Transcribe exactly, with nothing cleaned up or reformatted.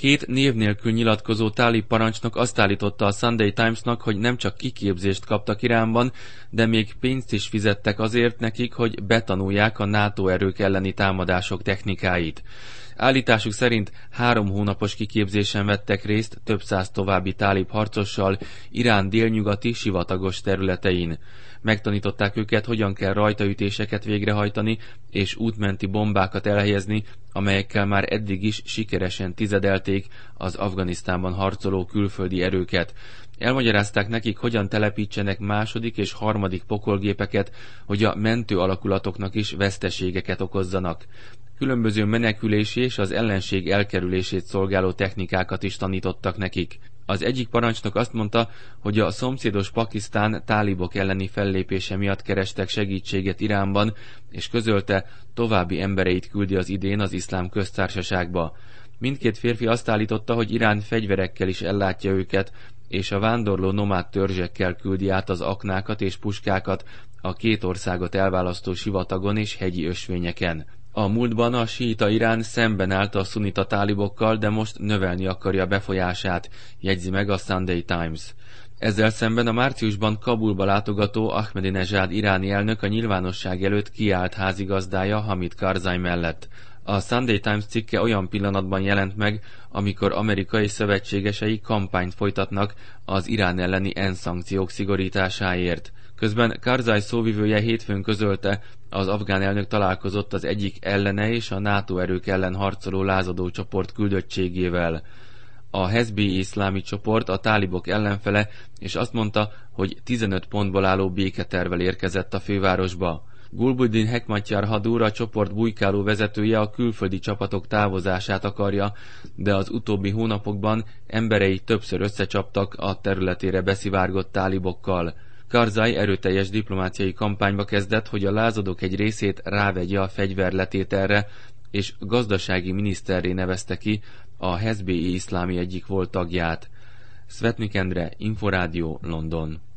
Két név nélkül nyilatkozó tálib parancsnok azt állította a Sunday Timesnak, hogy nem csak kiképzést kaptak Iránban, de még pénzt is fizettek azért nekik, hogy betanulják a NATO erők elleni támadások technikáit. Állításuk szerint három hónapos kiképzésen vettek részt több száz további tálib harcossal Irán délnyugati sivatagos területein. Megtanították őket, hogyan kell rajtaütéseket végrehajtani és útmenti bombákat elhelyezni, amelyekkel már eddig is sikeresen tizedelték az Afganisztánban harcoló külföldi erőket. Elmagyarázták nekik, hogyan telepítsenek második és harmadik pokolgépeket, hogy a mentő alakulatoknak is veszteségeket okozzanak. Különböző menekülési és az ellenség elkerülését szolgáló technikákat is tanítottak nekik. Az egyik parancsnok azt mondta, hogy a szomszédos Pakisztán tálibok elleni fellépése miatt kerestek segítséget Iránban, és közölte, további embereit küldi az idén az Iszlám Köztársaságba. Mindkét férfi azt állította, hogy Irán fegyverekkel is ellátja őket, és a vándorló nomád törzsekkel küldi át az aknákat és puskákat a két országot elválasztó sivatagon és hegyi ösvényeken. A múltban a síita Irán szemben állt a szunita tálibokkal, de most növelni akarja befolyását, jegyzi meg a Sunday Times. Ezzel szemben a márciusban Kabulba látogató Ahmadinejad iráni elnök a nyilvánosság előtt kiállt házigazdája Hamid Karzai mellett. A Sunday Times cikke olyan pillanatban jelent meg, amikor Amerika és szövetségesei kampányt folytatnak az Irán elleni en es szankciók szigorításáért. Közben Karzai szóvivője hétfőn közölte, az afgán elnök találkozott az egyik ellene és a NATO erők ellen harcoló lázadó csoport küldöttségével. A Hezbi iszlámi csoport a tálibok ellenfele, és azt mondta, hogy tizenöt pontból álló béketervvel érkezett a fővárosba. Gulbuddin Hekmatyar Hadur, a csoport bujkáló vezetője, a külföldi csapatok távozását akarja, de az utóbbi hónapokban emberei többször összecsaptak a területére beszivárgott tálibokkal. Karzai erőteljes diplomáciai kampányba kezdett, hogy a lázadók egy részét rávegye a fegyverletételre, és gazdasági miniszterré nevezte ki a Hezbi iszlámi egyik volt tagját. Szvetnik Endre, Inforádió, London.